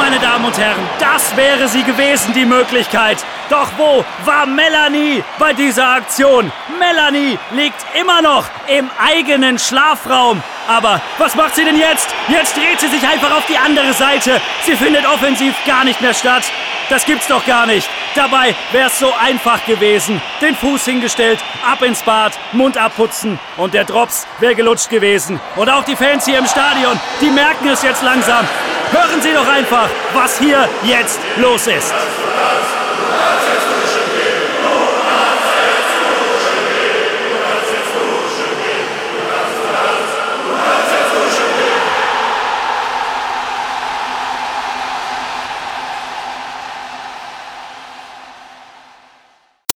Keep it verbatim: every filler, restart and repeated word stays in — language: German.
meine Damen und Herren, das wäre sie gewesen, die Möglichkeit. Doch wo war Melanie bei dieser Aktion? Melanie liegt immer noch im eigenen Schlafraum. Aber was macht sie denn jetzt? Jetzt dreht sie sich einfach auf die andere Seite. Sie findet offensiv gar nicht mehr statt. Das gibt's doch gar nicht. Dabei wäre es so einfach gewesen. Den Fuß hingestellt, ab ins Bad, Mund abputzen und der Drops wäre gelutscht gewesen. Und auch die Fans hier im Stadion, die merken es jetzt langsam. Hören Sie doch einfach, was hier jetzt los ist.